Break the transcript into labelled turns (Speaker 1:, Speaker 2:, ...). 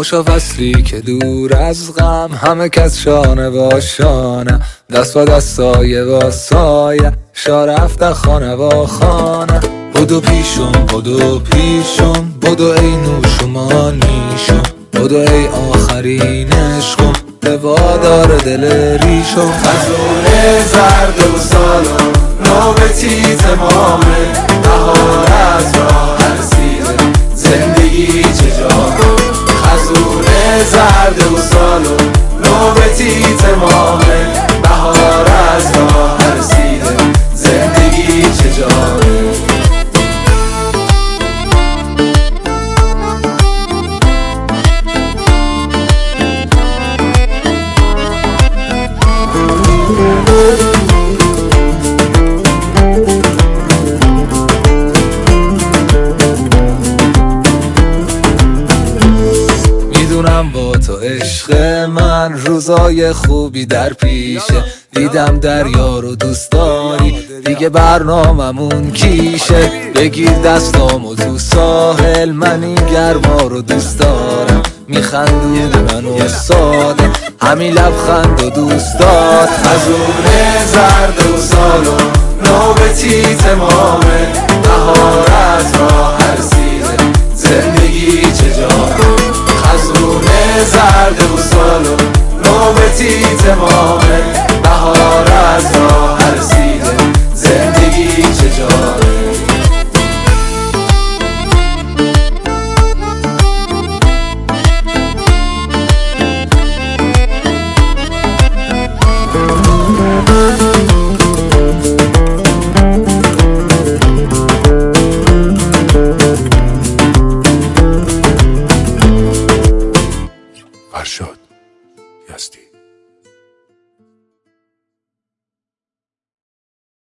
Speaker 1: خوشا فصلی که دور از غم، همه کس شانه با شانه، دست با دست سایه با سایه، شا رفته خانه با خانه. بدو پیشم بدو پیشم، بدو ای نوشما نیشم، بدو ای آخرین عشقم، وادار دل ریشم.
Speaker 2: خزونه زرد و سالم نوبتی تمامه، بهار از راه رسیده زندگی چجا. خزونه زرد و سالم نوبتی تمامه، بهار از راه رسیده زندگی چجا.
Speaker 1: میدونم با تو عشق من روزای خوبی در پیشه، دیدم دریا رو دوست داری دیگه برناممون کیشه. بگیر دستامو تو ساحل، من این گرما رو دوست دارم، میخندونی منو ساده همین لبخند و دوست دار.
Speaker 2: خزونه زرد و سالم نوبتی تمامه،